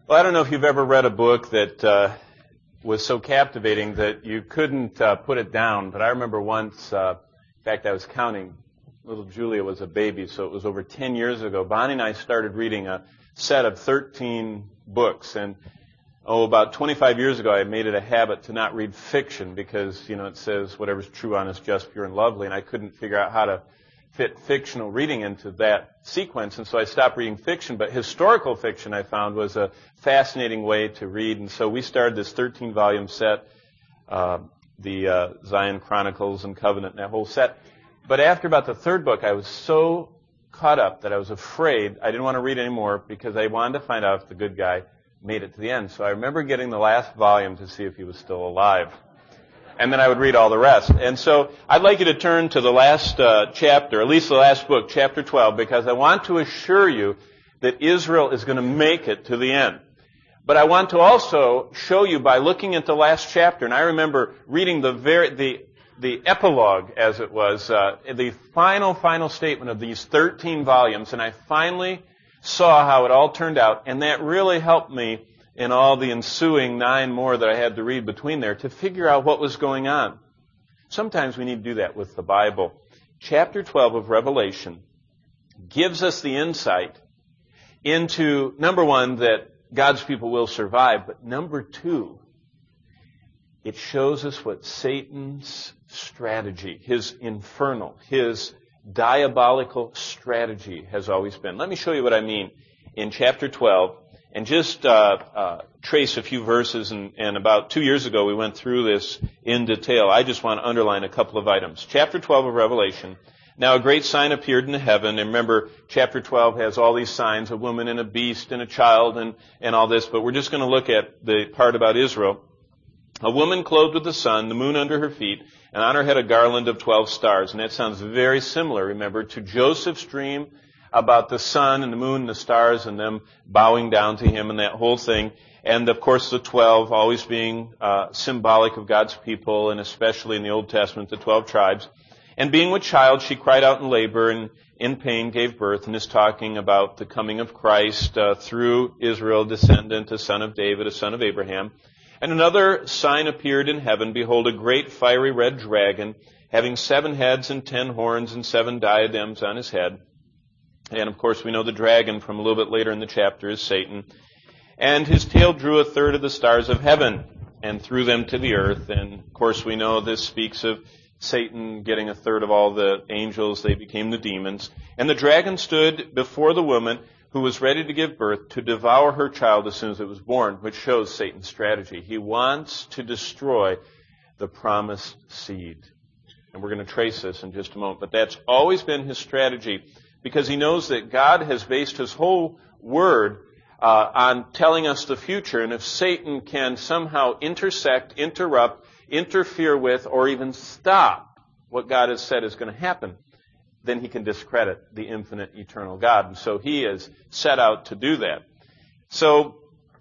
Well, I don't know if you've ever read a book that was so captivating that you couldn't put it down, but I remember once, in fact, I was counting, little Julia was a baby, so it was over 10 years ago. Bonnie and I started reading a set of 13 books, and about 25 years ago, I made it a habit to not read fiction because, it says whatever's true, honest, just, pure, and lovely, and I couldn't figure out how to fit fictional reading into that sequence, and so I stopped reading fiction. But historical fiction, I found, was a fascinating way to read, and so we started this 13-volume set, the Zion Chronicles and Covenant, and that whole set. But after about the third book, I was so caught up that I was afraid I didn't want to read anymore because I wanted to find out if the good guy made it to the end. So I remember getting the last volume to see if he was still alive. And then I would read all the rest. And so I'd like you to turn to the last chapter, at least the last book, chapter 12, because I want to assure you that Israel is going to make it to the end. But I want to also show you by looking at the last chapter, and I remember reading the epilogue, as it was, the final statement of these 13 volumes, and I finally saw how it all turned out, and that really helped me in all the ensuing 9 more that I had to read between there to figure out what was going on. Sometimes we need to do that with the Bible. Chapter 12 of Revelation gives us the insight into, number one, that God's people will survive, but number two, it shows us what Satan's strategy, his infernal, his diabolical strategy has always been. Let me show you what I mean in chapter 12. And just trace a few verses, and about 2 years ago we went through this in detail. I just want to underline a couple of items. Chapter 12 of Revelation. Now a great sign appeared in heaven, and remember, chapter 12 has all these signs, a woman and a beast and a child and all this, but we're just going to look at the part about Israel. A woman clothed with the sun, the moon under her feet, and on her head a garland of 12 stars. And that sounds very similar, remember, to Joseph's dream about the sun and the moon and the stars and them bowing down to him and that whole thing. And, of course, the 12 always being symbolic of God's people, and especially in the Old Testament, the 12 tribes. And being with child, she cried out in labor and in pain gave birth, and is talking about the coming of Christ through Israel, descendant, a son of David, a son of Abraham. And another sign appeared in heaven. Behold, a great fiery red dragon, having 7 heads and 10 horns and 7 diadems on his head. And, of course, we know the dragon from a little bit later in the chapter is Satan. And his tail drew a third of the stars of heaven and threw them to the earth. And, of course, we know this speaks of Satan getting a third of all the angels. They became the demons. And the dragon stood before the woman who was ready to give birth to devour her child as soon as it was born, which shows Satan's strategy. He wants to destroy the promised seed. And we're going to trace this in just a moment. But that's always been his strategy, because he knows that God has based his whole word on telling us the future. And if Satan can somehow intersect, interrupt, interfere with, or even stop what God has said is going to happen, then he can discredit the infinite, eternal God. And so he is set out to do that. So,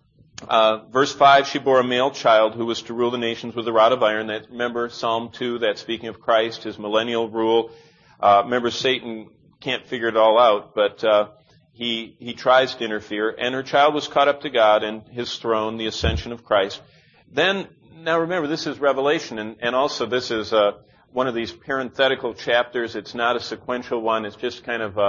verse 5, she bore a male child who was to rule the nations with a rod of iron. That, remember, Psalm 2, that's speaking of Christ, his millennial rule. Remember, Satan can't figure it all out, but he tries to interfere. And her child was caught up to God and his throne, the ascension of Christ. Then, now remember, this is Revelation, and also this is one of these parenthetical chapters. It's not a sequential one. It's just kind of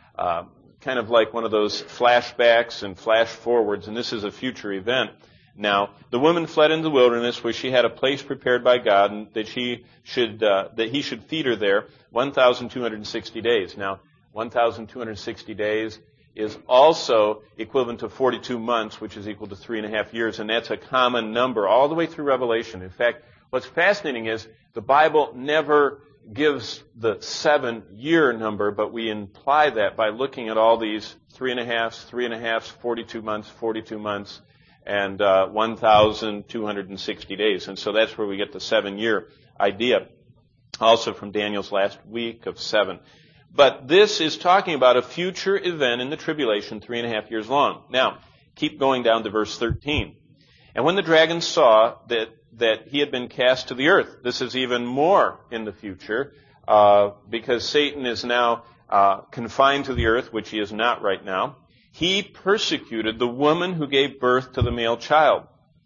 like one of those flashbacks and flash forwards, and this is a future event. Now, the woman fled into the wilderness where she had a place prepared by God, and that he should feed her there 1,260 days. Now, 1,260 days is also equivalent to 42 months, which is equal to 3.5 years, and that's a common number all the way through Revelation. In fact, what's fascinating is the Bible never gives the 7-year number, but we imply that by looking at all these 3.5s, 42 months, and 1,260 days. And so that's where we get the 7-year idea, also from Daniel's last week of 7. But this is talking about a future event in the tribulation, 3.5 years long. Now, keep going down to verse 13. And when the dragon saw that he had been cast to the earth, this is even more in the future, because Satan is now confined to the earth, which he is not right now. He persecuted the woman who gave birth to the male child.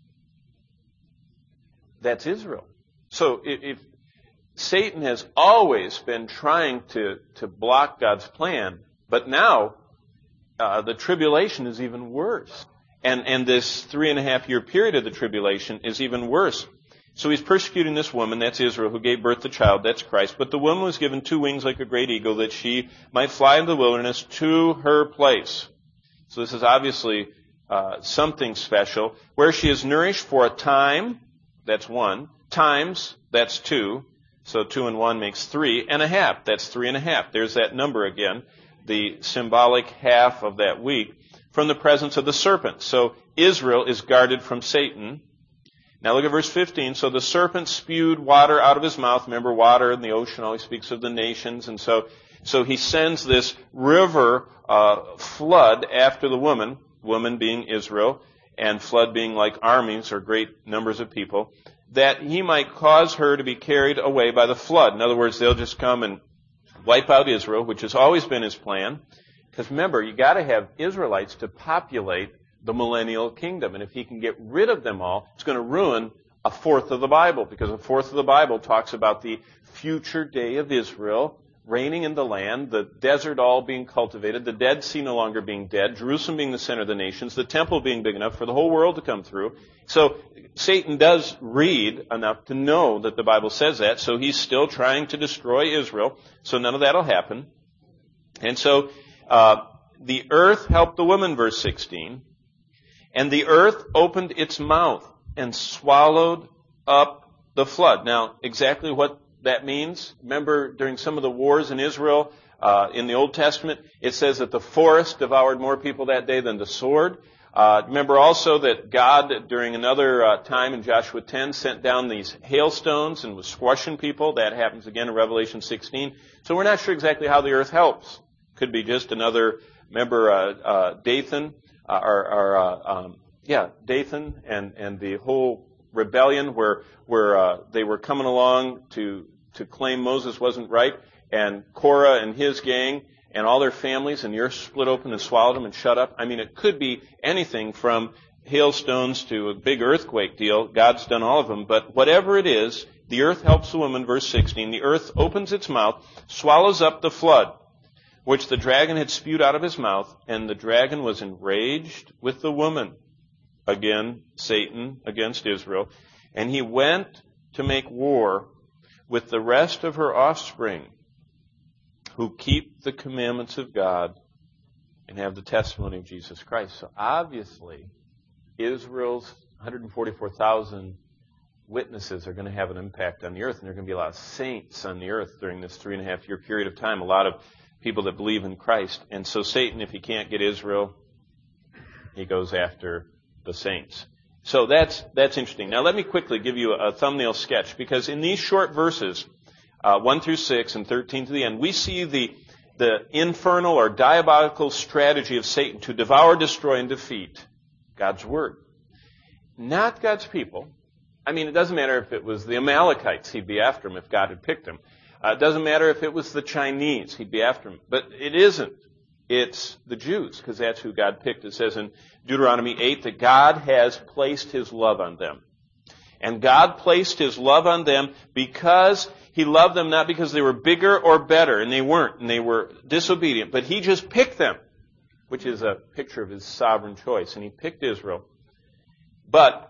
That's Israel. So if Satan has always been trying to block God's plan, but now the tribulation is even worse. And this 3.5-year period of the tribulation is even worse. So he's persecuting this woman, that's Israel, who gave birth to the child, that's Christ. But the woman was given 2 wings like a great eagle, that she might fly into the wilderness to her place. So this is obviously something special, where she is nourished for a time, that's 1, times, that's 2, so 2 and 1 makes 3.5, that's 3.5. There's that number again, the symbolic half of that week, from the presence of the serpent. So Israel is guarded from Satan. Now look at verse 15. So the serpent spewed water out of his mouth. Remember, water in the ocean always speaks of the nations. And so he sends this river flood after the woman being Israel, and flood being like armies or great numbers of people, that he might cause her to be carried away by the flood. In other words, they'll just come and wipe out Israel, which has always been his plan. Because remember, you got to have Israelites to populate the millennial kingdom. And if he can get rid of them all, it's going to ruin a fourth of the Bible, because a fourth of the Bible talks about the future day of Israel reigning in the land, the desert all being cultivated, the Dead Sea no longer being dead, Jerusalem being the center of the nations, the temple being big enough for the whole world to come through. So Satan does read enough to know that the Bible says that, so he's still trying to destroy Israel. So none of that will happen. And so the earth helped the woman, verse 16, and the earth opened its mouth and swallowed up the flood. Now, exactly what that means, remember during some of the wars in Israel in the Old Testament, it says that the forest devoured more people that day than the sword. Remember also that God, during another time in Joshua 10, sent down these hailstones and was squashing people. That happens again in Revelation 16. So we're not sure exactly how the earth helps. Could be just another, remember Dathan, Dathan and the whole rebellion where they were coming along to claim Moses wasn't right, and Korah and his gang and all their families, and the earth split open and swallowed them and shut up. I mean, it could be anything from hailstones to a big earthquake deal. God's done all of them. But whatever it is, the earth helps the woman, verse 16. The earth opens its mouth, swallows up the flood, which the dragon had spewed out of his mouth, and the dragon was enraged with the woman. Again, Satan against Israel. And he went to make war with the rest of her offspring, who keep the commandments of God and have the testimony of Jesus Christ. So obviously, Israel's 144,000 witnesses are going to have an impact on the earth, and there are going to be a lot of saints on the earth during this 3.5-year period of time, a lot of people that believe in Christ. And so Satan, if he can't get Israel, he goes after the saints. So that's interesting. Now let me quickly give you a thumbnail sketch, because in these short verses, 1 through 6 and 13 to the end, we see the infernal or diabolical strategy of Satan to devour, destroy, and defeat God's Word. Not God's people. I mean, it doesn't matter if it was the Amalekites, he'd be after them if God had picked them. It doesn't matter if it was the Chinese, he'd be after them. But it isn't. It's the Jews, because that's who God picked. It says in Deuteronomy 8 that God has placed his love on them. And God placed his love on them because he loved them, not because they were bigger or better, and they weren't, and they were disobedient, but he just picked them, which is a picture of his sovereign choice. And he picked Israel. But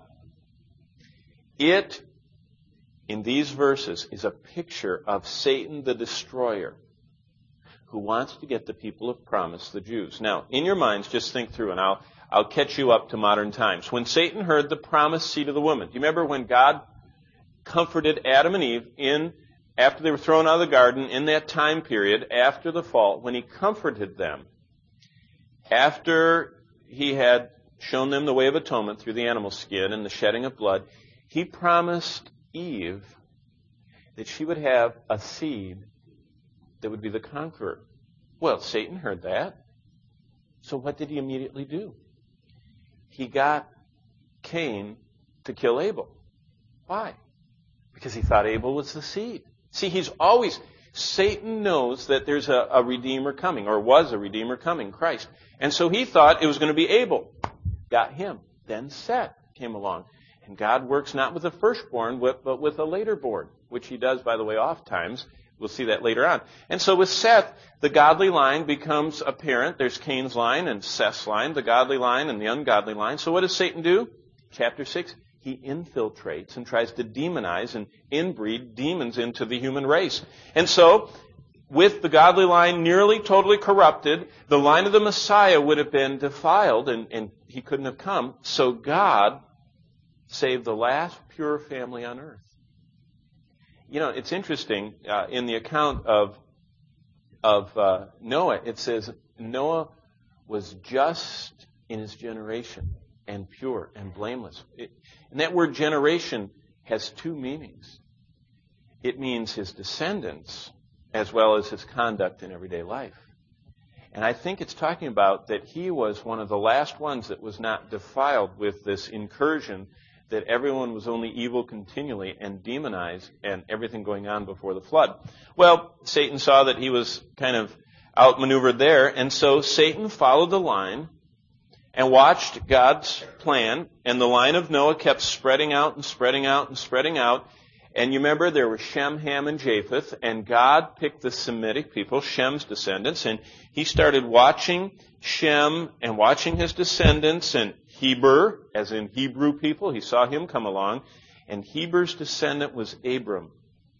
it, in these verses, is a picture of Satan the destroyer, who wants to get the people of promise, the Jews. Now, in your minds, just think through, and I'll catch you up to modern times. When Satan heard the promised seed of the woman, do you remember when God comforted Adam and Eve after they were thrown out of the garden, in that time period, after the fall, when he comforted them, after he had shown them the way of atonement through the animal skin and the shedding of blood, he promised Eve that she would have a seed that would be the conqueror. Well, Satan heard that. So what did he immediately do? He got Cain to kill Abel. Why? Because he thought Abel was the seed. See, Satan knows that there's a Redeemer coming, or was a Redeemer coming, Christ. And so he thought it was going to be Abel. Got him. Then Seth came along. And God works not with the firstborn, but with a later born, which he does, by the way, oft times. We'll see that later on. And so with Seth, the godly line becomes apparent. There's Cain's line and Seth's line, the godly line and the ungodly line. So what does Satan do? Chapter 6, he infiltrates and tries to demonize and inbreed demons into the human race. And so, with the godly line nearly totally corrupted, the line of the Messiah would have been defiled and he couldn't have come. So God saved the last pure family on earth. You know, it's interesting, in the account of Noah, it says Noah was just in his generation and pure and blameless. And that word generation has two meanings. It means his descendants as well as his conduct in everyday life. And I think it's talking about that he was one of the last ones that was not defiled with this incursion, that everyone was only evil continually and demonized and everything going on before the flood. Well, Satan saw that he was kind of outmaneuvered there, and so Satan followed the line and watched God's plan, and the line of Noah kept spreading out and spreading out and spreading out. And you remember there were Shem, Ham, and Japheth, and God picked the Semitic people, Shem's descendants, and he started watching Shem and watching his descendants, and Heber, as in Hebrew people, he saw him come along, and Heber's descendant was Abram.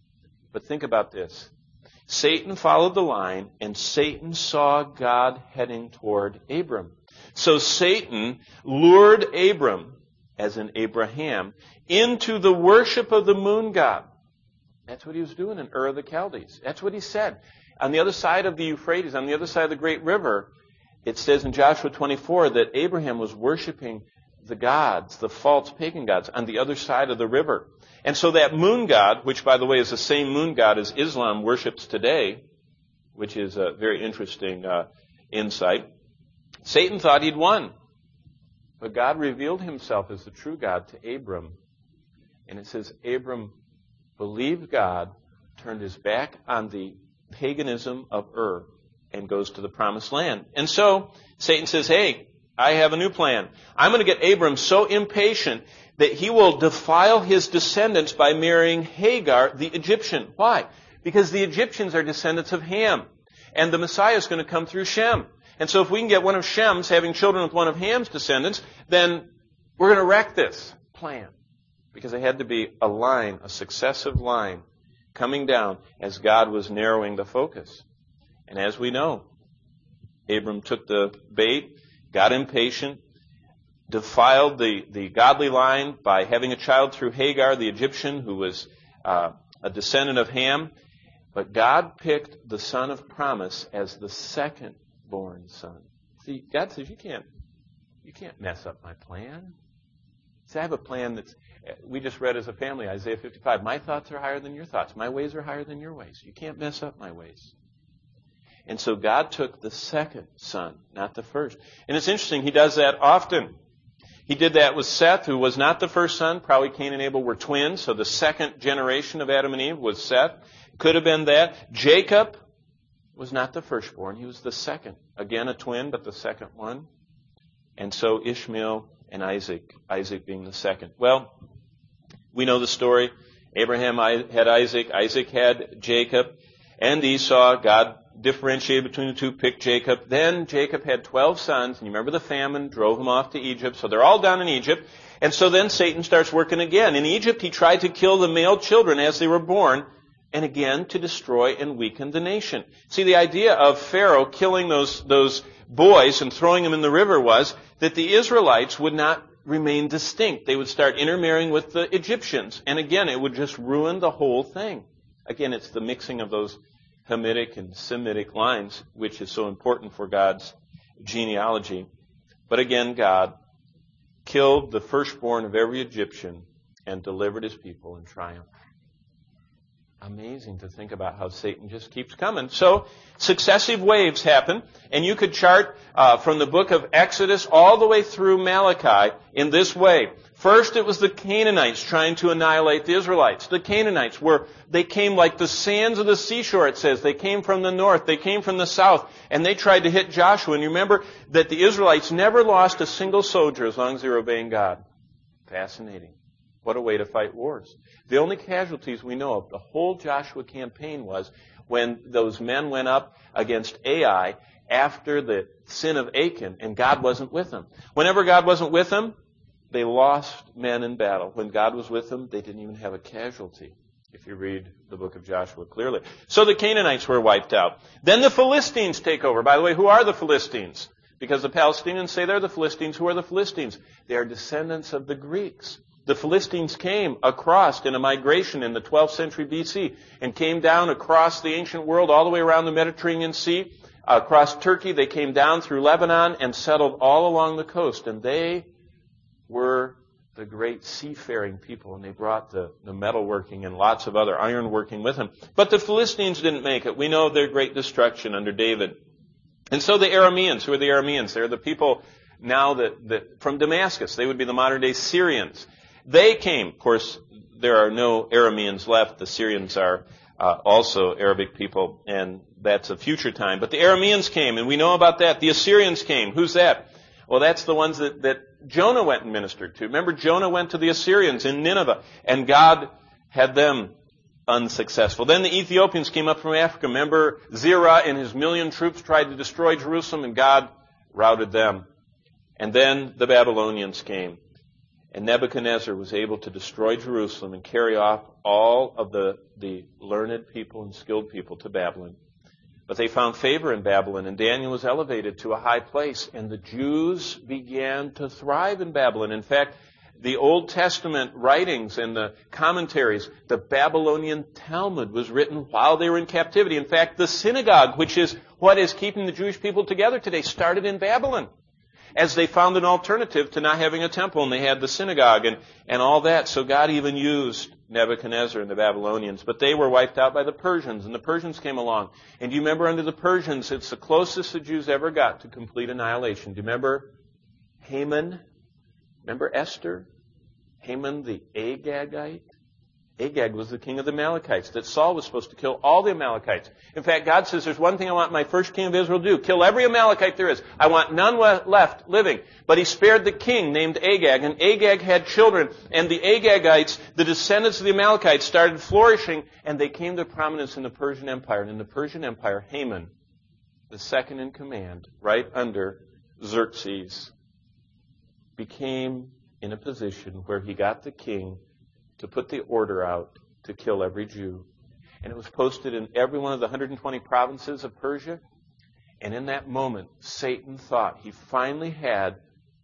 But think about this. Satan followed the line, and Satan saw God heading toward Abram. So Satan lured Abram, as in Abraham, into the worship of the moon god. That's what he was doing in Ur of the Chaldees. That's what he said. On the other side of the Euphrates, on the other side of the great river, it says in Joshua 24 that Abraham was worshiping the gods, the false pagan gods, on the other side of the river. And so that moon god, which by the way is the same moon god as Islam worships today, which is a very interesting insight, Satan thought he'd won. But God revealed himself as the true God to Abram. And it says Abram believed God, turned his back on the paganism of Ur, and goes to the promised land. And so Satan says, hey, I have a new plan. I'm going to get Abram so impatient that he will defile his descendants by marrying Hagar, the Egyptian. Why? Because the Egyptians are descendants of Ham. And the Messiah is going to come through Shem. And so if we can get one of Shem's having children with one of Ham's descendants, then we're going to wreck this plan. Because it had to be a line, a successive line, coming down as God was narrowing the focus. And as we know, Abram took the bait, got impatient, defiled the godly line by having a child through Hagar, the Egyptian, who was a descendant of Ham. But God picked the son of promise as the second-born son. See, God says, you can't mess up my plan. See, I have a plan that's, we just read as a family, Isaiah 55. My thoughts are higher than your thoughts. My ways are higher than your ways. You can't mess up my ways. And so God took the second son, not the first. And it's interesting, he does that often. He did that with Seth, who was not the first son. Probably Cain and Abel were twins, so the second generation of Adam and Eve was Seth. Could have been that. Jacob was not the firstborn. He was the second. Again, a twin, but the second one. And so Ishmael and Isaac being the second. Well, we know the story. Abraham had Isaac. Isaac had Jacob. And Esau. God differentiated between the two, picked Jacob. Then Jacob had 12 sons. And you remember the famine drove him off to Egypt. So they're all down in Egypt. And so then Satan starts working again. In Egypt, he tried to kill the male children as they were born. And again, to destroy and weaken the nation. See, the idea of Pharaoh killing those boys and throwing them in the river was that the Israelites would not remain distinct. They would start intermarrying with the Egyptians. And again, it would just ruin the whole thing. Again, it's the mixing of those Hamitic and Semitic lines, which is so important for God's genealogy. But again, God killed the firstborn of every Egyptian and delivered his people in triumph. Amazing to think about how Satan just keeps coming. So successive waves happen, and you could chart from the book of Exodus all the way through Malachi in this way. First, it was the Canaanites trying to annihilate the Israelites. The Canaanites they came like the sands of the seashore, it says. They came from the north. They came from the south. And they tried to hit Joshua. And you remember that the Israelites never lost a single soldier as long as they were obeying God. Fascinating. What a way to fight wars. The only casualties we know of the whole Joshua campaign was when those men went up against Ai after the sin of Achan, and God wasn't with them. Whenever God wasn't with them, they lost men in battle. When God was with them, they didn't even have a casualty, if you read the book of Joshua clearly. So the Canaanites were wiped out. Then the Philistines take over. By the way, who are the Philistines? Because the Palestinians say they're the Philistines. Who are the Philistines? They are descendants of the Greeks. The Philistines came across in a migration in the 12th century BC and came down across the ancient world all the way around the Mediterranean Sea. Across Turkey, they came down through Lebanon and settled all along the coast. And they were the great seafaring people, and they brought the metalworking and lots of other ironworking with them. But the Philistines didn't make it. We know of their great destruction under David. And so the Arameans, who are the Arameans? They're the people now that from Damascus. They would be the modern-day Syrians. They came. Of course, there are no Arameans left. The Syrians are also Arabic people, and that's a future time. But the Arameans came, and we know about that. The Assyrians came. Who's that? Well, that's the ones that Jonah went and ministered to. Remember, Jonah went to the Assyrians in Nineveh, and God had them unsuccessful. Then the Ethiopians came up from Africa. Remember, Zerah and his 1,000,000 troops tried to destroy Jerusalem, and God routed them. And then the Babylonians came, and Nebuchadnezzar was able to destroy Jerusalem and carry off all of the learned people and skilled people to Babylon. But they found favor in Babylon, and Daniel was elevated to a high place, and the Jews began to thrive in Babylon. In fact, the Old Testament writings and the commentaries, the Babylonian Talmud was written while they were in captivity. In fact, the synagogue, which is what is keeping the Jewish people together today, started in Babylon, as they found an alternative to not having a temple, and they had the synagogue and all that. So God even used Nebuchadnezzar and the Babylonians. But they were wiped out by the Persians, and the Persians came along. And do you remember under the Persians, it's the closest the Jews ever got to complete annihilation. Do you remember Haman? Remember Esther? Haman the Agagite? Agag was the king of the Amalekites, that Saul was supposed to kill all the Amalekites. In fact, God says, there's one thing I want my first king of Israel to do. Kill every Amalekite there is. I want none left living. But he spared the king named Agag, and Agag had children. And the Agagites, the descendants of the Amalekites, started flourishing, and they came to prominence in the Persian Empire. And in the Persian Empire, Haman, the second in command, right under Xerxes, became in a position where he got the king to put the order out to kill every Jew. And it was posted in every one of the 120 provinces of Persia. And in that moment, Satan thought he finally had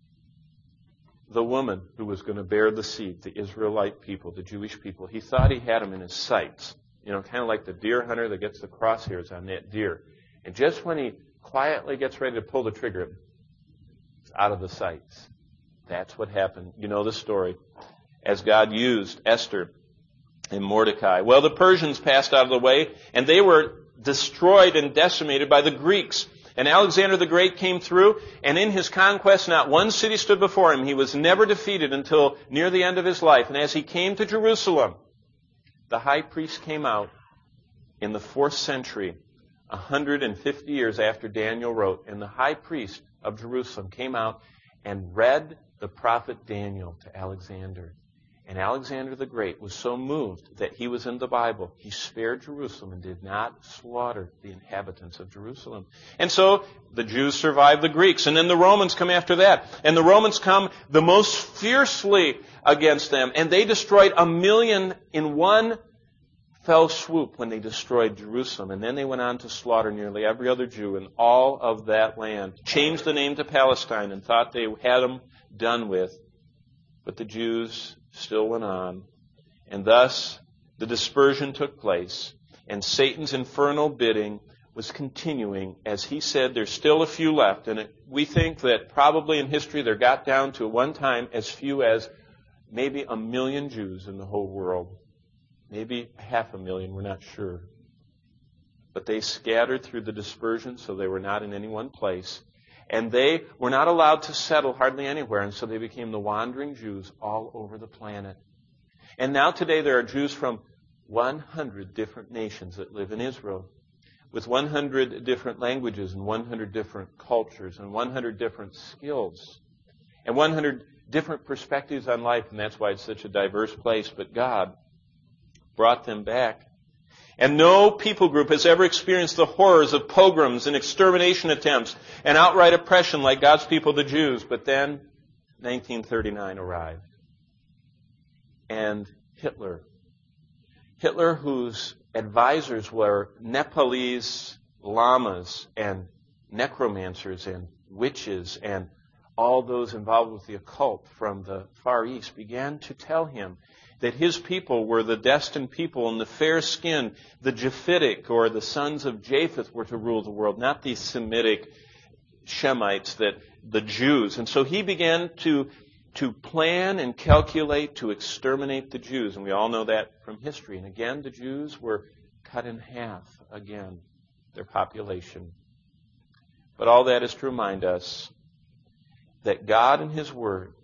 the woman who was going to bear the seed, the Israelite people, the Jewish people. He thought he had them in his sights. You know, kind of like the deer hunter that gets the crosshairs on that deer. And just when he quietly gets ready to pull the trigger, it's out of the sights. That's what happened. You know the story. As God used Esther and Mordecai. Well, the Persians passed out of the way, and they were destroyed and decimated by the Greeks. And Alexander the Great came through, and in his conquest, not one city stood before him. He was never defeated until near the end of his life. And as he came to Jerusalem, the high priest came out in the 4th century, 150 years after Daniel wrote. And the high priest of Jerusalem came out and read the prophet Daniel to Alexander. And Alexander the Great was so moved that he was in the Bible. He spared Jerusalem and did not slaughter the inhabitants of Jerusalem. And so the Jews survived the Greeks. And then the Romans come after that. And the Romans come the most fiercely against them. And they destroyed 1 million in one fell swoop when they destroyed Jerusalem. And then they went on to slaughter nearly every other Jew in all of that land. Changed the name to Palestine and thought they had them done with. But the Jews still went on. And thus, the dispersion took place. And Satan's infernal bidding was continuing. As he said, there's still a few left. And we think that probably in history there got down to one time as few as maybe 1 million Jews in the whole world. maybe 500,000, we're not sure. But they scattered through the dispersion, so they were not in any one place. And they were not allowed to settle hardly anywhere, and so they became the wandering Jews all over the planet. And now today there are Jews from 100 different nations that live in Israel, with 100 different languages and 100 different cultures and 100 different skills and 100 different perspectives on life, and that's why it's such a diverse place. But God brought them back. And no people group has ever experienced the horrors of pogroms and extermination attempts and outright oppression like God's people, the Jews. But then 1939 arrived. And Hitler, whose advisors were Nepalese lamas and necromancers and witches and all those involved with the occult from the Far East, began to tell him that his people were the destined people, and the fair-skinned, the Japhetic, or the sons of Japheth, were to rule the world, not the Semitic Shemites, that the Jews. And so he began to plan and calculate to exterminate the Jews, and we all know that from history. And again, the Jews were cut in half again, their population. But all that is to remind us that God in His Word,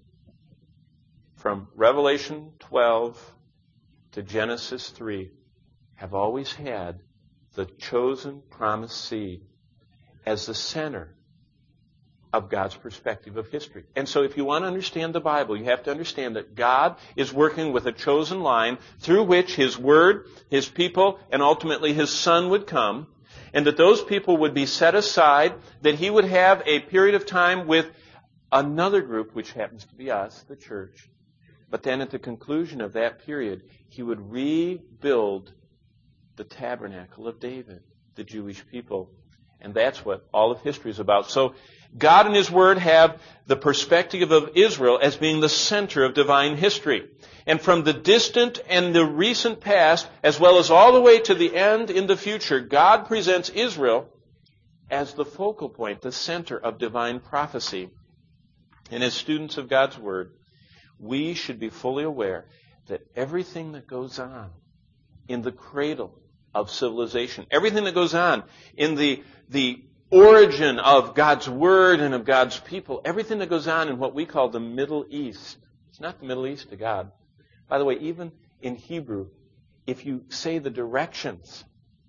from Revelation 12 to Genesis 3, have always had the chosen promised seed as the center of God's perspective of history. And so if you want to understand the Bible, you have to understand that God is working with a chosen line through which His Word, His people, and ultimately His Son would come, and that those people would be set aside, that He would have a period of time with another group, which happens to be us, the church. But then at the conclusion of that period, He would rebuild the tabernacle of David, the Jewish people. And that's what all of history is about. So God and His Word have the perspective of Israel as being the center of divine history. And from the distant and the recent past, as well as all the way to the end in the future, God presents Israel as the focal point, the center of divine prophecy. And as students of God's Word, we should be fully aware that everything that goes on in the cradle of civilization, everything that goes on in the origin of God's Word and of God's people, everything that goes on in what we call the Middle East, it's not the Middle East to God. By the way, even in Hebrew, if you say the directions,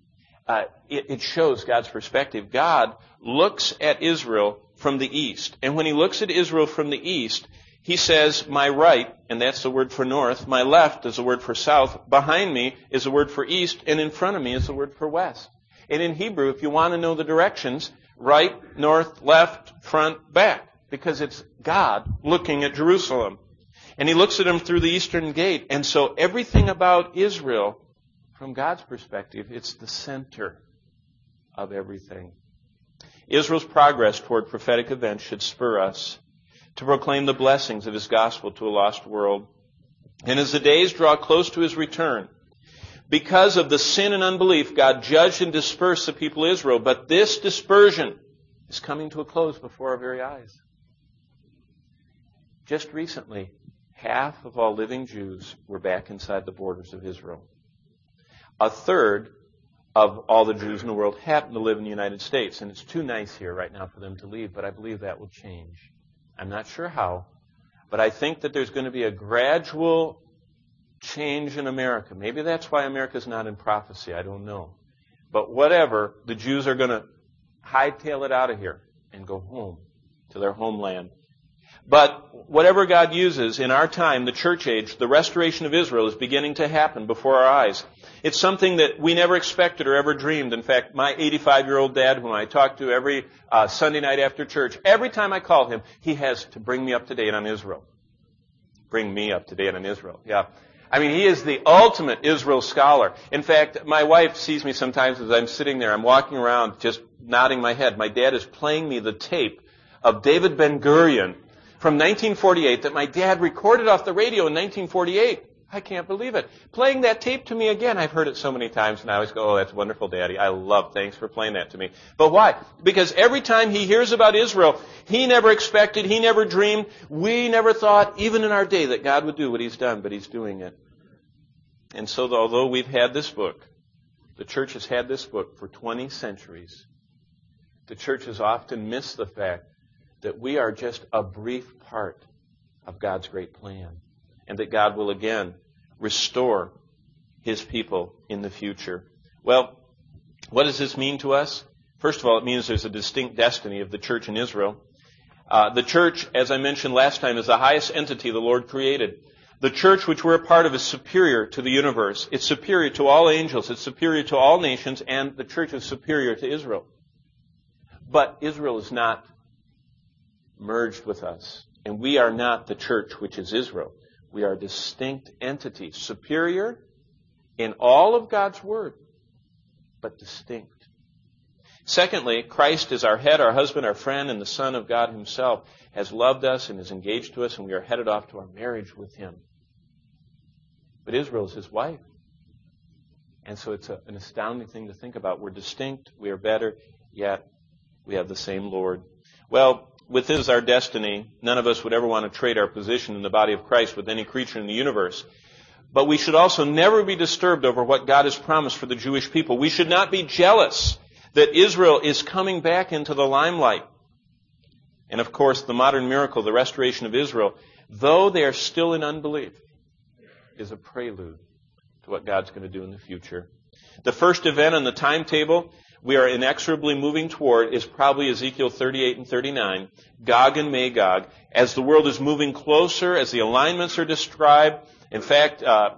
it shows God's perspective. God looks at Israel from the east. And when He looks at Israel from the east, He says, my right, and that's the word for north, my left is the word for south, behind me is the word for east, and in front of me is the word for west. And in Hebrew, if you want to know the directions, right, north, left, front, back, because it's God looking at Jerusalem. And He looks at them through the eastern gate. And so everything about Israel, from God's perspective, it's the center of everything. Israel's progress toward prophetic events should spur us to proclaim the blessings of His gospel to a lost world. And as the days draw close to His return, because of the sin and unbelief, God judged and dispersed the people of Israel. But this dispersion is coming to a close before our very eyes. Just recently, half of all living Jews were back inside the borders of Israel. A third of all the Jews in the world happen to live in the United States. And it's too nice here right now for them to leave, but I believe that will change. I'm not sure how, but I think that there's going to be a gradual change in America. Maybe that's why America's not in prophecy. I don't know. But whatever, the Jews are going to hightail it out of here and go home to their homeland. But whatever God uses in our time, the church age, the restoration of Israel is beginning to happen before our eyes. It's something that we never expected or ever dreamed. In fact, my 85-year-old dad, whom I talk to every Sunday night after church, every time I call him, he has to bring me up to date on Israel. Bring me up to date on Israel. Yeah. I mean, he is the ultimate Israel scholar. In fact, my wife sees me sometimes as I'm sitting there. I'm walking around just nodding my head. My dad is playing me the tape of David Ben-Gurion from 1948 that my dad recorded off the radio in 1948. I can't believe it. Playing that tape to me again. I've heard it so many times, and I always go, oh, that's wonderful, Daddy. Thanks for playing that to me. But why? Because every time he hears about Israel, he never expected, he never dreamed, we never thought, even in our day, that God would do what He's done, but He's doing it. And so although we've had this book, the church has had this book for 20 centuries, the church has often missed the fact that we are just a brief part of God's great plan, and that God will again restore His people in the future. Well, what does this mean to us? First of all, it means there's a distinct destiny of the church in Israel. The church, as I mentioned last time, is the highest entity the Lord created. The church which we're a part of is superior to the universe. It's superior to all angels. It's superior to all nations, and the church is superior to Israel. But Israel is not merged with us, and we are not the church which is Israel. We are distinct entities, superior in all of God's Word, but distinct. Secondly, Christ is our head, our husband, our friend, and the Son of God Himself has loved us and is engaged to us, and we are headed off to our marriage with Him. But Israel is His wife. And so it's an astounding thing to think about. We're distinct, we are better, yet we have the same Lord. Well, with this as our destiny, none of us would ever want to trade our position in the body of Christ with any creature in the universe. But we should also never be disturbed over what God has promised for the Jewish people. We should not be jealous that Israel is coming back into the limelight. And of course, the modern miracle, the restoration of Israel, though they are still in unbelief, is a prelude to what God's going to do in the future. The first event on the timetable we are inexorably moving toward is probably Ezekiel 38 and 39, Gog and Magog, as the world is moving closer, as the alignments are described. In fact,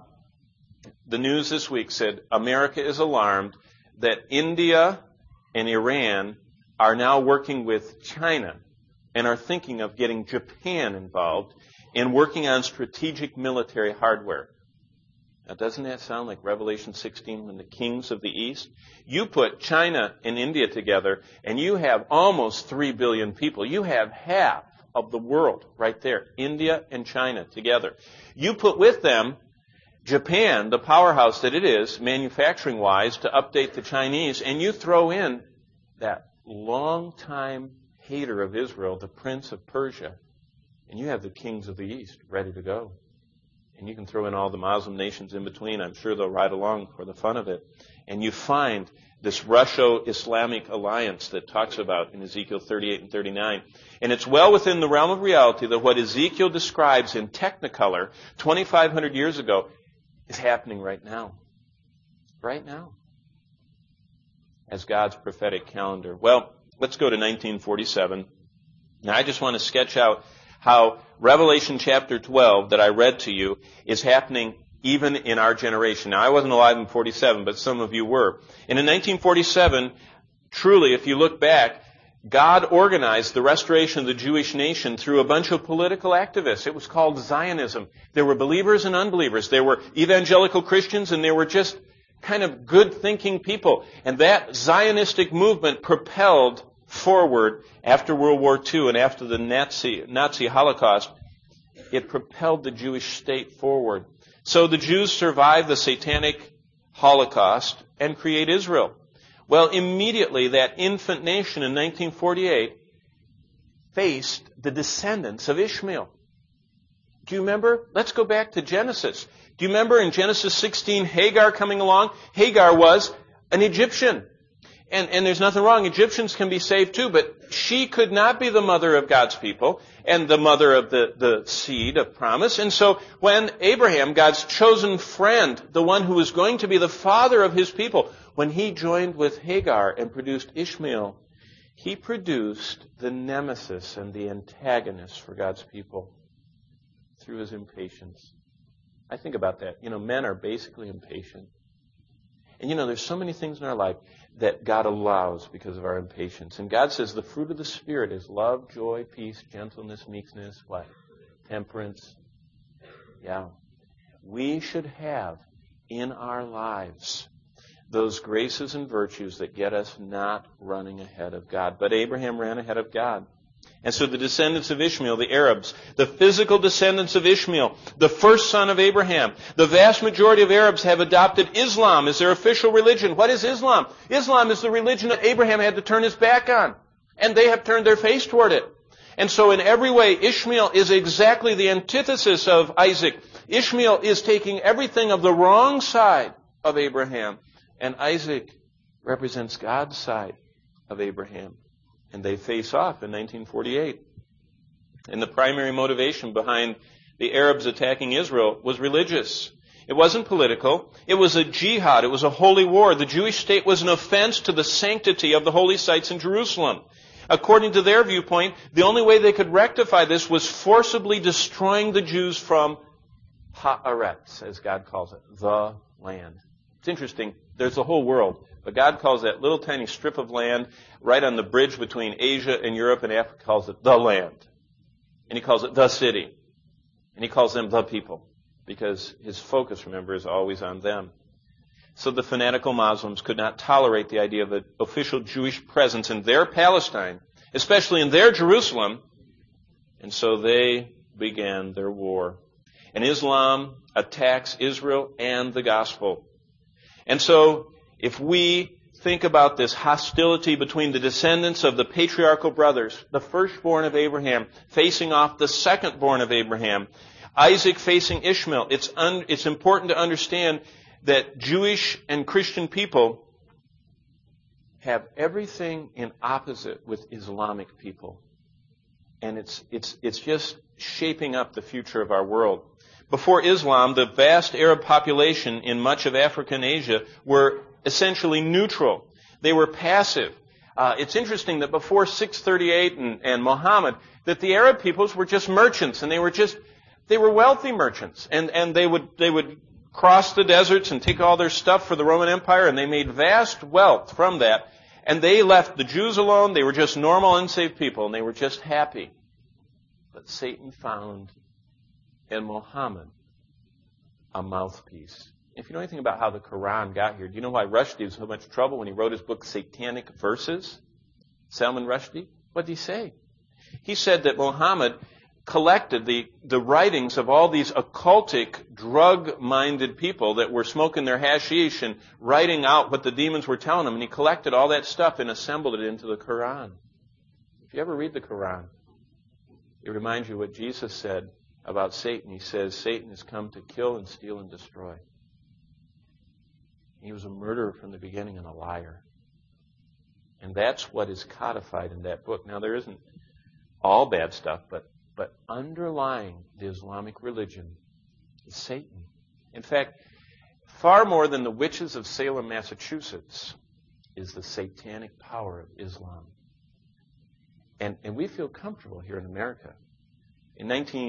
the news this week said America is alarmed that India and Iran are now working with China and are thinking of getting Japan involved in working on strategic military hardware. Now, doesn't that sound like Revelation 16 when the kings of the East? You put China and India together, and you have almost 3 billion people. You have half of the world right there, India and China together. You put with them Japan, the powerhouse that it is, manufacturing-wise, to update the Chinese, and you throw in that long-time hater of Israel, the prince of Persia, and you have the kings of the East ready to go. And you can throw in all the Muslim nations in between. I'm sure they'll ride along for the fun of it. And you find this Russo-Islamic alliance that talks about in Ezekiel 38 and 39. And it's well within the realm of reality that what Ezekiel describes in Technicolor 2,500 years ago is happening right now. Right now. As God's prophetic calendar. Well, let's go to 1947. Now, I just want to sketch out how Revelation chapter 12 that I read to you is happening even in our generation. Now, I wasn't alive in 47, but some of you were. And in 1947, truly, if you look back, God organized the restoration of the Jewish nation through a bunch of political activists. It was called Zionism. There were believers and unbelievers. There were evangelical Christians, and there were just kind of good-thinking people. And that Zionistic movement propelled forward after World War II and after the Nazi Holocaust. It propelled the Jewish state forward. So the Jews survived the satanic Holocaust and create Israel. Well, immediately that infant nation in 1948 faced the descendants of Ishmael. Do you remember? Let's go back to Genesis. Do you remember in Genesis 16, Hagar coming along? Hagar was an Egyptian. And there's nothing wrong. Egyptians can be saved too, but she could not be the mother of God's people and the mother of the seed of promise. And so when Abraham, God's chosen friend, the one who was going to be the father of his people, when he joined with Hagar and produced Ishmael, he produced the nemesis and the antagonist for God's people through his impatience. I think about that. Men are basically impatient. And there's so many things in our life that God allows because of our impatience. And God says the fruit of the Spirit is love, joy, peace, gentleness, meekness, what? Temperance. Yeah. We should have in our lives those graces and virtues that get us not running ahead of God. But Abraham ran ahead of God. And so the descendants of Ishmael, the Arabs, the physical descendants of Ishmael, the first son of Abraham, the vast majority of Arabs have adopted Islam as their official religion. What is Islam? Islam is the religion that Abraham had to turn his back on. And they have turned their face toward it. And so in every way, Ishmael is exactly the antithesis of Isaac. Ishmael is taking everything of the wrong side of Abraham, and Isaac represents God's side of Abraham. And they face off in 1948. And the primary motivation behind the Arabs attacking Israel was religious. It wasn't political. It was a jihad. It was a holy war. The Jewish state was an offense to the sanctity of the holy sites in Jerusalem. According to their viewpoint, the only way they could rectify this was forcibly destroying the Jews from Haaretz, as God calls it, the land. It's interesting. There's a whole world, but God calls that little tiny strip of land right on the bridge between Asia and Europe and Africa, calls it the land. And He calls it the city. And He calls them the people, because His focus, remember, is always on them. So the fanatical Muslims could not tolerate the idea of an official Jewish presence in their Palestine, especially in their Jerusalem, and so they began their war. And Islam attacks Israel and the gospel. And so if we think about this hostility between the descendants of the patriarchal brothers, the firstborn of Abraham facing off the secondborn of Abraham, Isaac facing Ishmael, it's important to understand that Jewish and Christian people have everything in opposite with Islamic people. And it's just shaping up the future of our world. Before Islam, the vast Arab population in much of Africa and Asia were essentially neutral. They were passive. It's interesting that before 638 and Muhammad, that the Arab peoples were just merchants, and they were wealthy merchants, and they would cross the deserts and take all their stuff for the Roman Empire, and they made vast wealth from that. And they left the Jews alone. They were just normal, unsaved people, and they were just happy. But Satan found in Muhammad a mouthpiece. If you know anything about how the Quran got here, do you know why Rushdie was in so much trouble when he wrote his book Satanic Verses? Salman Rushdie? What did he say? He said that Muhammad collected the writings of all these occultic, drug-minded people that were smoking their hashish and writing out what the demons were telling them, and he collected all that stuff and assembled it into the Quran. If you ever read the Quran, it reminds you what Jesus said about Satan. He says, Satan has come to kill and steal and destroy. He was a murderer from the beginning and a liar. And that's what is codified in that book. Now, there isn't all bad stuff, but underlying the Islamic religion is Satan. In fact, far more than the witches of Salem, Massachusetts, is the satanic power of Islam. And we feel comfortable here in America. In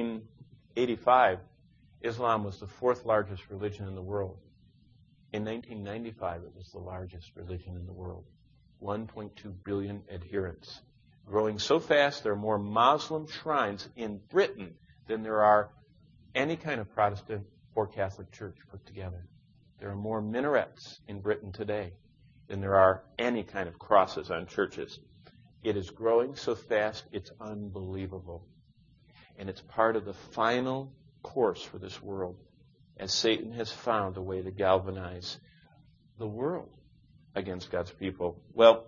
1985, Islam was the fourth largest religion in the world. In 1995, it was the largest religion in the world. 1.2 billion adherents. Growing so fast, there are more Muslim shrines in Britain than there are any kind of Protestant or Catholic church put together. There are more minarets in Britain today than there are any kind of crosses on churches. It is growing so fast, it's unbelievable. And it's part of the final course for this world, as Satan has found a way to galvanize the world against God's people. Well,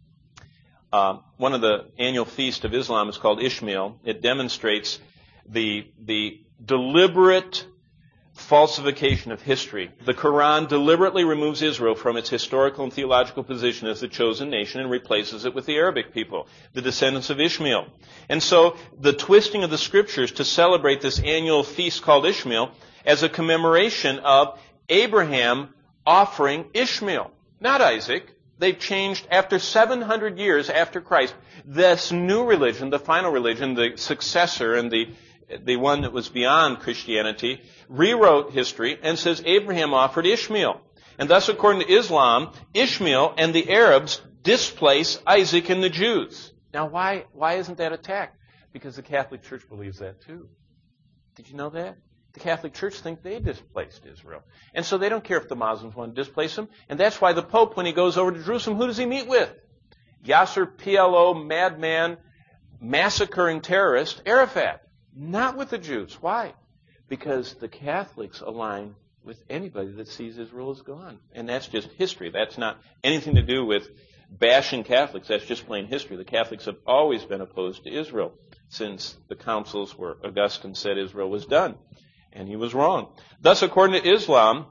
one of the annual feasts of Islam is called Ishmael. It demonstrates the deliberate falsification of history. The Quran deliberately removes Israel from its historical and theological position as the chosen nation and replaces it with the Arabic people, the descendants of Ishmael. And so the twisting of the scriptures to celebrate this annual feast called Ishmael as a commemoration of Abraham offering Ishmael, not Isaac. They've changed after 700 years after Christ. This new religion, the final religion, the successor and the one that was beyond Christianity, rewrote history and says Abraham offered Ishmael. And thus, according to Islam, Ishmael and the Arabs displace Isaac and the Jews. Now, why isn't that attacked? Because the Catholic Church believes that too. Did you know that? The Catholic Church think they displaced Israel. And so they don't care if the Muslims want to displace them. And that's why the Pope, when he goes over to Jerusalem, who does he meet with? Yasser PLO, madman, massacring terrorist, Arafat. Not with the Jews. Why? Because the Catholics align with anybody that sees Israel as gone. And that's just history. That's not anything to do with bashing Catholics. That's just plain history. The Catholics have always been opposed to Israel. since the councils where Augustine said Israel was done. And he was wrong. Thus, according to Islam,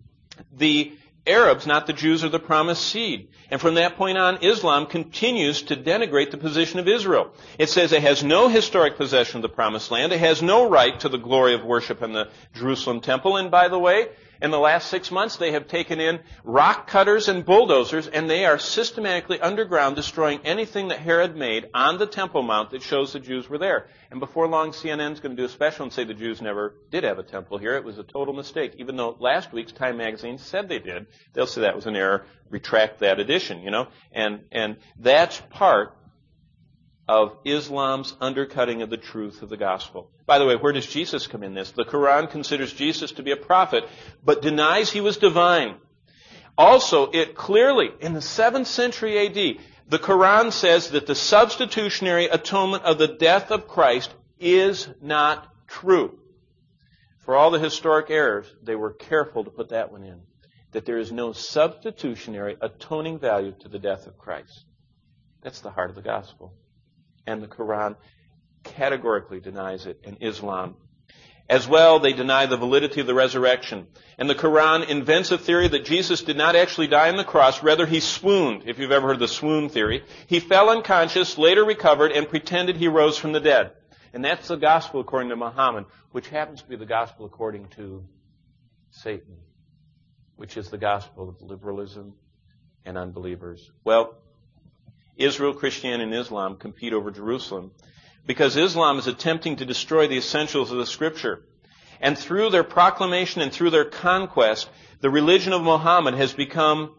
the Arabs, not the Jews, are the promised seed. And from that point on, Islam continues to denigrate the position of Israel. It says it has no historic possession of the promised land. It has no right to the glory of worship in the Jerusalem temple. And by the way, in the last 6 months, they have taken in rock cutters and bulldozers, and they are systematically underground destroying anything that Herod made on the Temple Mount that shows the Jews were there. And before long, CNN's going to do a special and say the Jews never did have a temple here. It was a total mistake. Even though last week's Time magazine said they did, they'll say that was an error. Retract that edition, And that's part of Islam's undercutting of the truth of the gospel. By the way, where does Jesus come in this? The Quran considers Jesus to be a prophet, but denies he was divine. Also, it clearly, in the 7th century A.D., the Quran says that the substitutionary atonement of the death of Christ is not true. For all the historic errors, they were careful to put that one in. That there is no substitutionary atoning value to the death of Christ. That's the heart of the gospel. And the Quran categorically denies it in Islam. As well, they deny the validity of the resurrection. And the Quran invents a theory that Jesus did not actually die on the cross, rather he swooned, if you've ever heard the swoon theory. He fell unconscious, later recovered, and pretended he rose from the dead. And that's the gospel according to Muhammad, which happens to be the gospel according to Satan, which is the gospel of liberalism and unbelievers. Well, Israel, Christianity, and Islam compete over Jerusalem because Islam is attempting to destroy the essentials of the Scripture. And through their proclamation and through their conquest, the religion of Muhammad has become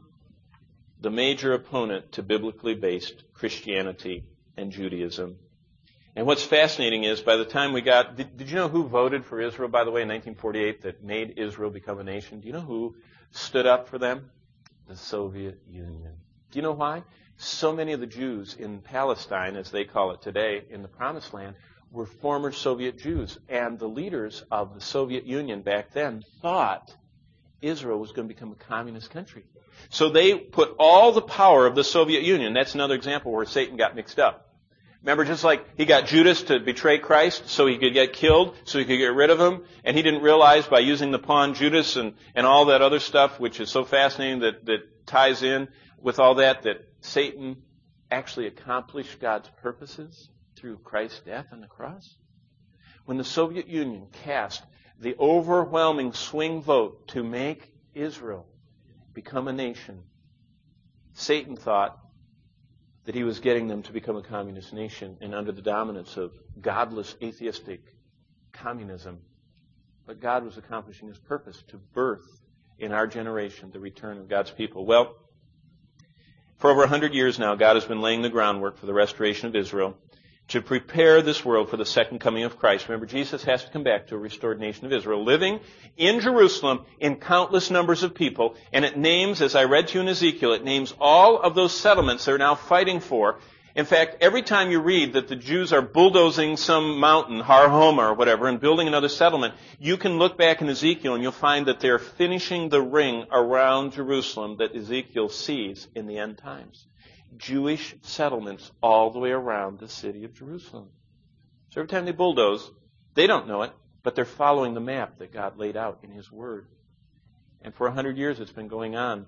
the major opponent to biblically based Christianity and Judaism. And what's fascinating is by the time we got... Did you know who voted for Israel, by the way, in 1948 that made Israel become a nation? Do you know who stood up for them? The Soviet Union. Do you know why? So many of the Jews in Palestine, as they call it today, in the Promised Land, were former Soviet Jews. And the leaders of the Soviet Union back then thought Israel was going to become a communist country. So they put all the power of the Soviet Union. That's another example where Satan got mixed up. Remember, just like he got Judas to betray Christ so he could get killed, so he could get rid of him, and he didn't realize by using the pawn Judas and all that other stuff, which is so fascinating that ties in with all that Satan actually accomplished God's purposes through Christ's death on the cross? When the Soviet Union cast the overwhelming swing vote to make Israel become a nation, Satan thought that he was getting them to become a communist nation and under the dominance of godless, atheistic communism. But God was accomplishing his purpose to birth in our generation the return of God's people. Well, for over 100 years now, God has been laying the groundwork for the restoration of Israel to prepare this world for the second coming of Christ. Remember, Jesus has to come back to a restored nation of Israel, living in Jerusalem in countless numbers of people. And it names, as I read to you in Ezekiel, it names all of those settlements they're now fighting for. In fact, every time you read that the Jews are bulldozing some mountain, Har Homa or whatever, and building another settlement, you can look back in Ezekiel and you'll find that they're finishing the ring around Jerusalem that Ezekiel sees in the end times. Jewish settlements all the way around the city of Jerusalem. So every time they bulldoze, they don't know it, but they're following the map that God laid out in His Word. And for 100 years it's been going on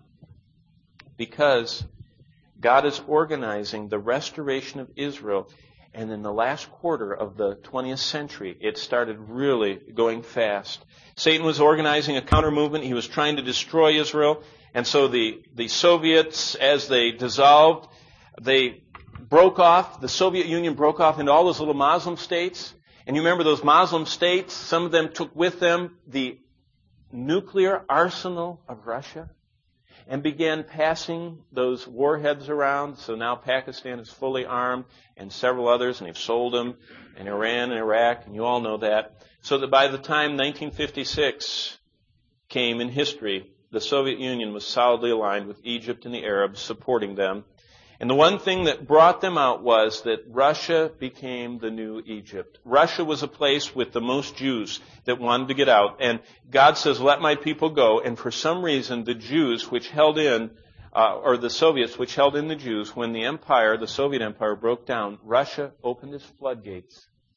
because God is organizing the restoration of Israel. And in the last quarter of the 20th century, it started really going fast. Satan was organizing a counter movement. He was trying to destroy Israel. And so the Soviets, as they dissolved, they broke off. The Soviet Union broke off into all those little Muslim states. And you remember those Muslim states, some of them took with them the nuclear arsenal of Russia and began passing those warheads around. So now Pakistan is fully armed and several others, and they've sold them, and Iran and Iraq, and you all know that. So that by the time 1956 came in history, the Soviet Union was solidly aligned with Egypt and the Arabs, supporting them. And the one thing that brought them out was that Russia became the new Egypt. Russia was a place with the most Jews that wanted to get out. And God says, let my people go. And for some reason, the Jews, which held in, or the Soviets, which held in the Jews, when the empire, the Soviet Empire, broke down, Russia opened its floodgates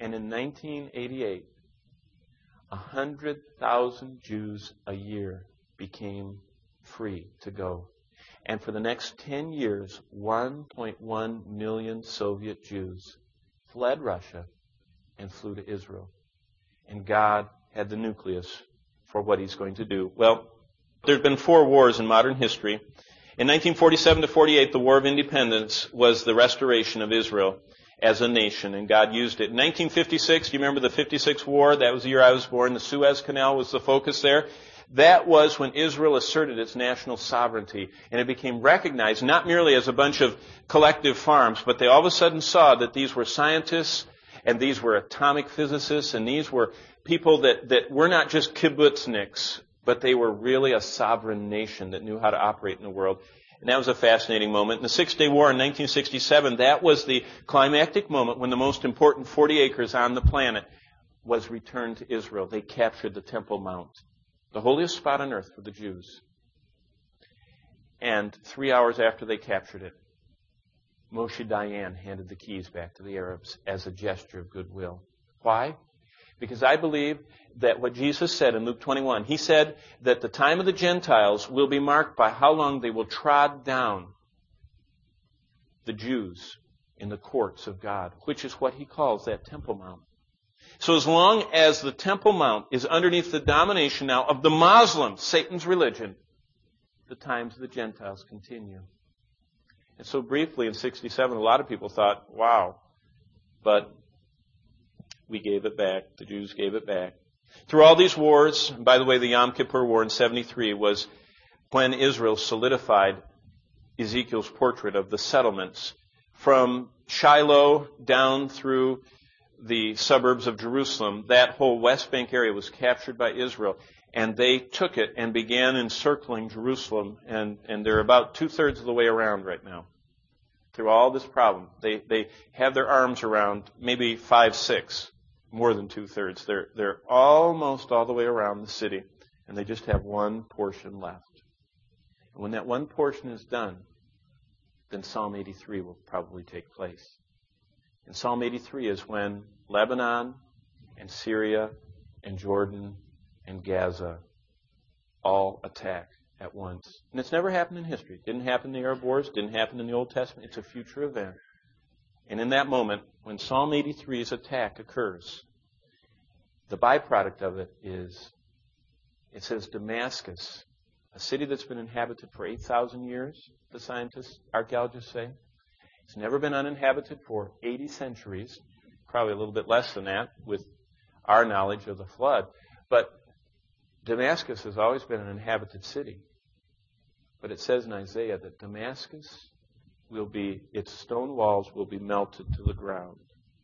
And in 1988, 100,000 Jews a year became free to go. And for the next 10 years, 1.1 million Soviet Jews fled Russia and flew to Israel. And God had the nucleus for what He's going to do. Well, there's been 4 wars in modern history. In 1947 to 48, the War of Independence was the restoration of Israel as a nation, and God used it. In 1956, do you remember the 56 War? That was the year I was born. The Suez Canal was the focus there. That was when Israel asserted its national sovereignty, and it became recognized not merely as a bunch of collective farms, but they all of a sudden saw that these were scientists, and these were atomic physicists, and these were people that were not just kibbutzniks, but they were really a sovereign nation that knew how to operate in the world. And that was a fascinating moment. In the Six-Day War in 1967, that was the climactic moment when the most important 40 acres on the planet was returned to Israel. They captured the Temple Mount, the holiest spot on earth for the Jews. And 3 hours after they captured it, Moshe Dayan handed the keys back to the Arabs as a gesture of goodwill. Why? Because I believe that what Jesus said in Luke 21, He said that the time of the Gentiles will be marked by how long they will trod down the Jews in the courts of God, which is what He calls that Temple Mount. So as long as the Temple Mount is underneath the domination now of the Muslims, Satan's religion, the times of the Gentiles continue. And so briefly in 67, a lot of people thought, wow, but we gave it back. The Jews gave it back. Through all these wars, and by the way, the Yom Kippur War in 73 was when Israel solidified Ezekiel's portrait of the settlements from Shiloh down through the suburbs of Jerusalem. That whole West Bank area was captured by Israel, and they took it and began encircling Jerusalem, and they're about 2/3 of the way around right now. Through all this problem, they have their arms around maybe 5-6, more than 2/3. They're almost all the way around the city, and they just have one portion left. And when that one portion is done, then Psalm 83 will probably take place. And Psalm 83 is when Lebanon and Syria and Jordan and Gaza all attack at once. And it's never happened in history. It didn't happen in the Arab Wars. It didn't happen in the Old Testament. It's a future event. And in that moment, when Psalm 83's attack occurs, the byproduct of it is, it says Damascus, a city that's been inhabited for 8,000 years, the scientists, archaeologists say. It's never been uninhabited for 80 centuries, probably a little bit less than that with our knowledge of the flood. But Damascus has always been an inhabited city. But it says in Isaiah that Damascus its stone walls will be melted to the ground.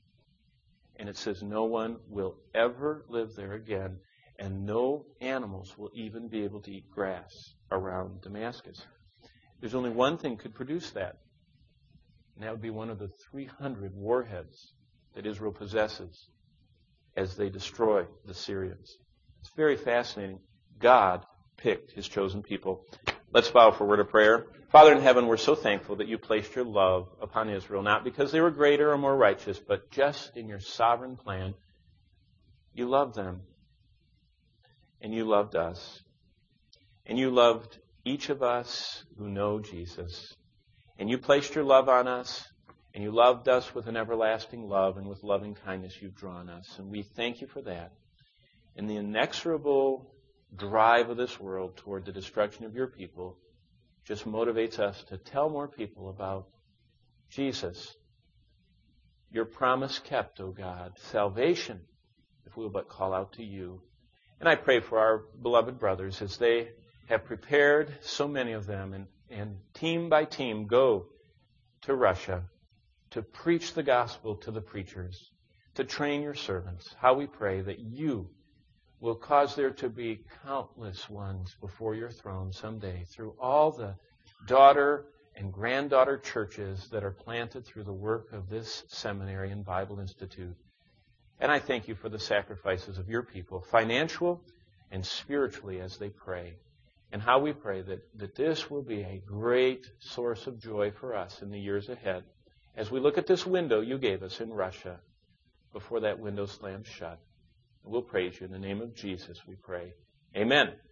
And it says no one will ever live there again, and no animals will even be able to eat grass around Damascus. There's only one thing could produce that, and that would be one of the 300 warheads that Israel possesses as they destroy the Syrians. It's very fascinating. God picked His chosen people. Let's bow for a word of prayer. Father in heaven, we're so thankful that You placed Your love upon Israel, not because they were greater or more righteous, but just in Your sovereign plan. You loved them, and You loved us, and You loved each of us who know Jesus. And You placed Your love on us, and You loved us with an everlasting love, and with loving kindness You've drawn us. And we thank You for that. In the inexorable drive of this world toward the destruction of Your people, just motivates us to tell more people about Jesus. Your promise kept, O God. Salvation, if we will but call out to You. And I pray for our beloved brothers as they have prepared, so many of them, and team by team go to Russia to preach the gospel to the preachers, to train Your servants. How we pray that You will cause there to be countless ones before Your throne someday through all the daughter and granddaughter churches that are planted through the work of this seminary and Bible Institute. And I thank You for the sacrifices of Your people, financial and spiritually, as they pray. And how we pray that this will be a great source of joy for us in the years ahead as we look at this window You gave us in Russia before that window slams shut. And we'll praise you. In the name of Jesus, we pray. Amen.